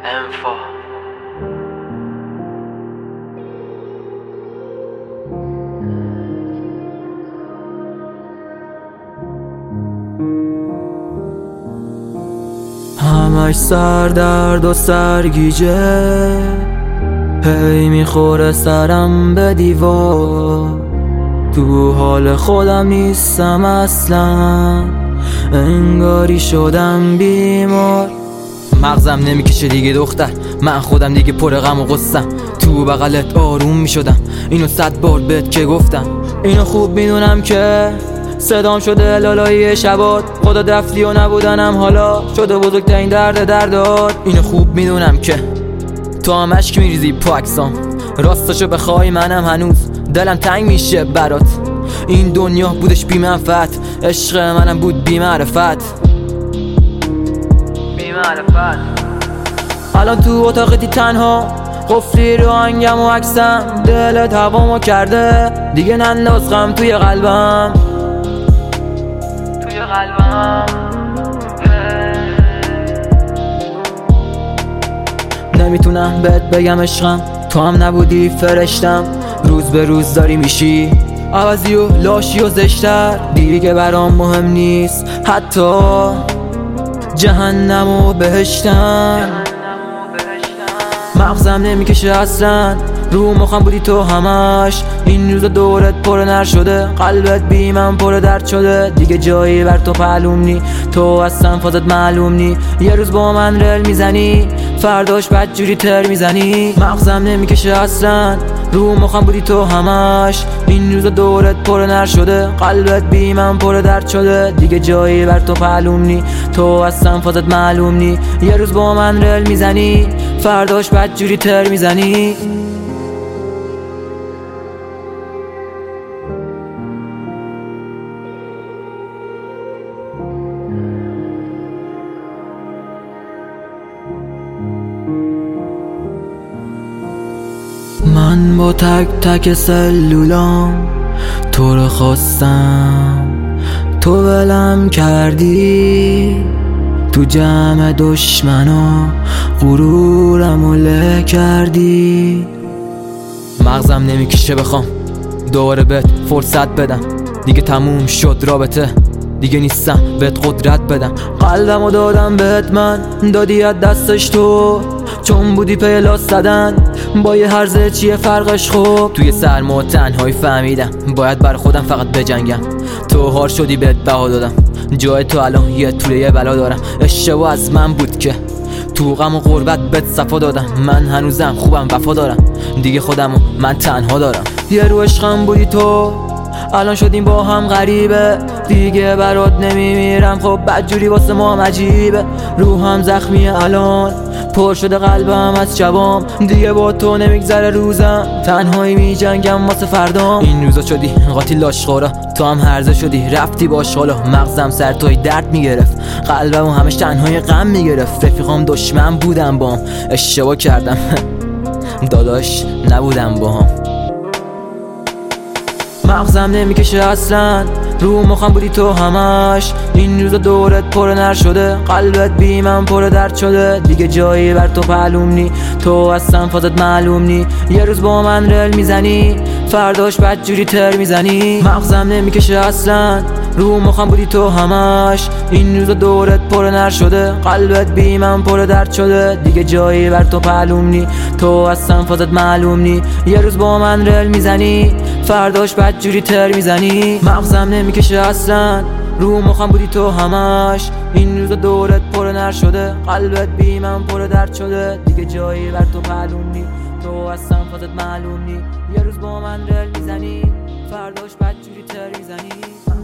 انفا همش سردرد و سرگیجه، هی میخوره سرم به دیوار. تو حال خودم نیستم اصلا، انگاری شدم بیمار. مغزم نمیکشه دیگه دختر، من خودم دیگه پر غم و غصم. تو بغلت آروم میشدم، اینو 100 بار بهت که گفتم. اینو خوب میدونم که صدام شده لالایی شبات. خدا رفتی و نبودنم حالا شده بزرگترین دردات. اینو خوب میدونم که تو هم اشک میریزی پاکسام. راستشو بخوای منم هنوز دلم تنگ میشه برات. این دنیا بودش بی منفعت، عشق منم بود بی معرفت. الان تو اتاقتی تنها، قفلی رو آهنگم و عکسم. دلت هوامو کرده دیگه، ننداز غم توی قلبم. نمیتونم بهت بگم عشقم، تو هم نبودی فرشتم. روز به روز داری میشی عوضی و لاشی و زشتر. دیگه برام مهم نیست حتی جهنم و بهشتم. مغزم نمیکشه اصلا، رو مخم بودی تو همش. این روزا دورت پر نر شده، قلبت بی من پر درد شده. دیگه جایی بر تو معلوم نی، تو اصلا فازت معلوم نی. یه روز با من رل میزنی، فرداش بدجوری تر میزنی. مغزم نمیکشه اصلا، رو مخم بودی تو همش. این روزا دورت پر نر شده، قلبت بی من پر درد شده. دیگه جایی بر تو معلوم نی، تو اصلا فازت معلوم نی. یه روز با من رل میزنی، فرداش بدجوری تر میزنی. من با تک تک سلولام تو رو خواستم، تو ولم کردی. تو جمع دشمنا غرورمو له کردی. مغزم نمیکشه بخوام دوباره بهت فرصت بدم. دیگه تموم شد رابطه، دیگه نیستم بهت قدرت بدم. قلبمو دادم بهت من، دادی از دستش تو. چون بودی پی لاس زدن، با یه هرزه چیه فرقش؟ خوب توی سرما و تنهایی فهمیدم باید بر خودم فقط بجنگم. تو هار شدی بهت بها دادم، جای تو الان یه طوله یه بلا دارم. اشتباه از من بود که تو غم و غربت بهت صفا دادم. من هنوزم خوبم وفا دارم، دیگه خودمو من تنها دارم. یه رو عشقم بودی تو، الان شدیم با هم غریبه. دیگه برات نمیمیرم، خب بدجوری واسه ما هم عجیبه. روحم زخمیه الان، پر شده قلبم از شبام. دیگه با تو نمیگذره روزم، تنهایی میجنگم واسه فردام. این روزا شدی قاتل لاشخورا، تو هم هرزه شدی رفتی باش حالا. مغزم سر توی درد میگرفت، قلبم همش تنهای غم میگرفت. رفیقام دشمن بودم باهم، اشتباه کردم داداش نبودم باهم. مغزم نمیکشه اصلا، رو مخم بودی تو همش. این روزا دورت پر نر شده، قلبت بی من پر درد شده. دیگه جایی بر تو معلوم نی، تو اصلا فازت معلوم نی. یه روز با من رل میزنی، فرداش بدجوری تر میزنی. مغزم نمیکشه اصلا، رو مخم بودی تو همش. این روزا دورت پر نر شده، قلبت بی من پر درد شده. دیگه جایی بر تو معلوم نی، تو اصلا فازت معلوم نی. یه روز با من رل میزنی، فرداش بدجوری تر میزنی. مغزم نمیکشه اصلا، رو مخم بودی تو همش. این روزا دورت پر نر شده، قلبت بی من پر درد شده. دیگه جایی بر تو معلوم نی، تو اصلا فازت معلوم نی. یه روز با من رل میزنی، فرداش بدجوری تر میزنی.